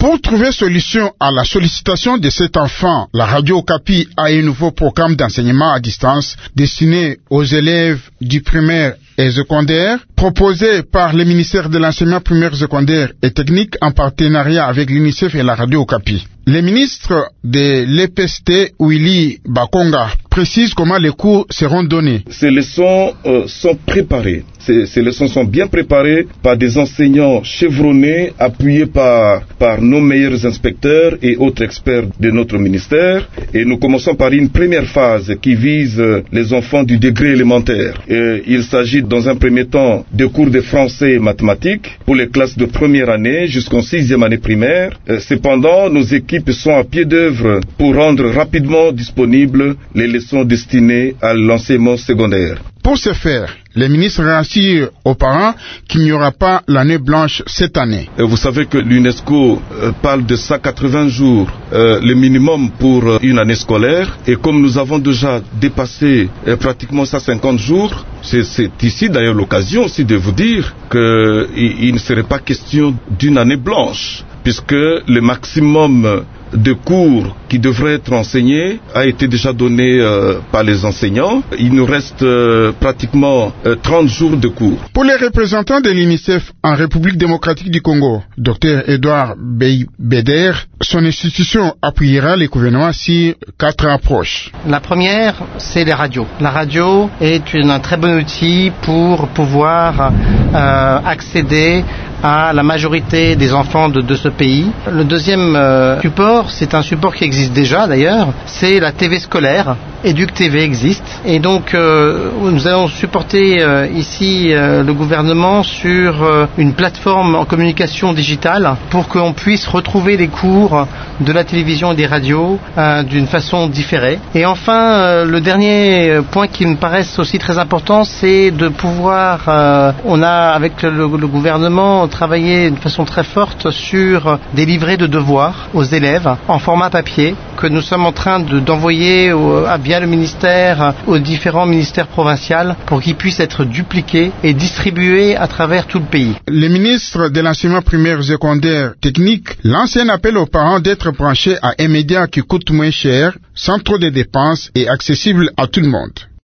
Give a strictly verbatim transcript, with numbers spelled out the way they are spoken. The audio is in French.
Pour trouver solution à la sollicitation de cet enfant, la Radio Okapi a un nouveau programme d'enseignement à distance destiné aux élèves du primaire et secondaire, proposé par le ministère de l'enseignement primaire, secondaire et technique en partenariat avec l'UNICEF et la Radio Okapi. Le ministre de l'E P S T, Willy Bakonga, précise comment les cours seront donnés. Ces leçons euh, sont préparées. Ces, ces leçons sont bien préparées par des enseignants chevronnés, appuyés par, par nos meilleurs inspecteurs et autres experts de notre ministère. Et nous commençons par une première phase qui vise les enfants du degré élémentaire. Et il s'agit dans un premier temps de cours de français et mathématiques pour les classes de première année jusqu'en sixième année primaire. Euh, cependant, nos équipes sont à pied d'œuvre pour rendre rapidement disponibles les leçons destinées à l'enseignement secondaire. Pour ce faire, le ministre rassure aux parents qu'il n'y aura pas l'année blanche cette année. Vous savez que l'UNESCO parle de cent quatre-vingts jours, euh, le minimum pour une année scolaire. Et comme nous avons déjà dépassé euh, pratiquement cent cinquante jours, c'est, c'est ici d'ailleurs l'occasion aussi de vous dire qu'il il ne serait pas question d'une année blanche, puisque le maximum de cours qui devraient être enseignés a été déjà donné euh, par les enseignants. Il nous reste euh, pratiquement euh, trente jours de cours. Pour les représentants de l'UNICEF en République démocratique du Congo, Docteur Edouard Bey-Beder, son institution appuiera les gouvernements sur quatre approches. La première, c'est les radios. La radio est une, un très bon outil pour pouvoir euh, accéder à la majorité des enfants de, de ce pays. Le deuxième euh, support, c'est un support qui existe déjà d'ailleurs, c'est la T V scolaire. Éduc T V existe. Et donc euh, nous allons supporter euh, ici euh, le gouvernement sur euh, une plateforme en communication digitale pour qu'on puisse retrouver les cours de la télévision et des radios euh, d'une façon différée. Et enfin, euh, le dernier point qui me paraît aussi très important, c'est de pouvoir, euh, on a avec le, le gouvernement travaillé d'une façon très forte sur des livrets de devoirs aux élèves en format papier que nous sommes en train de, d'envoyer au, à, via le ministère aux différents ministères provinciaux pour qu'ils puissent être dupliqués et distribués à travers tout le pays. Le ministre de l'enseignement primaire, secondaire, technique lance un appel aux parents d'être branchés à un média qui coûte moins cher, sans trop de dépenses et accessible à tout le monde.